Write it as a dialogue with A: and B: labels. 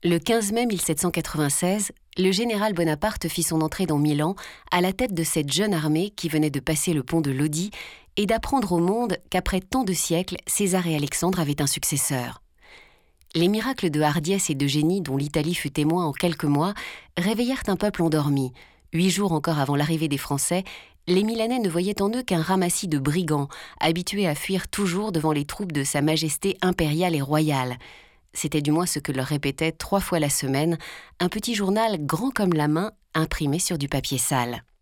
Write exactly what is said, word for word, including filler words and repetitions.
A: Le quinze mai mille sept cent quatre-vingt-seize, le général Bonaparte fit son entrée dans Milan à la tête de cette jeune armée qui venait de passer le pont de Lodi et d'apprendre au monde qu'après tant de siècles, César et Alexandre avaient un successeur. Les miracles de hardiesse et de génie dont l'Italie fut témoin en quelques mois réveillèrent un peuple endormi. Huit jours encore avant l'arrivée des Français, les Milanais ne voyaient en eux qu'un ramassis de brigands, habitués à fuir toujours devant les troupes de Sa Majesté impériale et royale. C'était du moins ce que leur répétait trois fois la semaine un petit journal grand comme la main, imprimé sur du papier sale.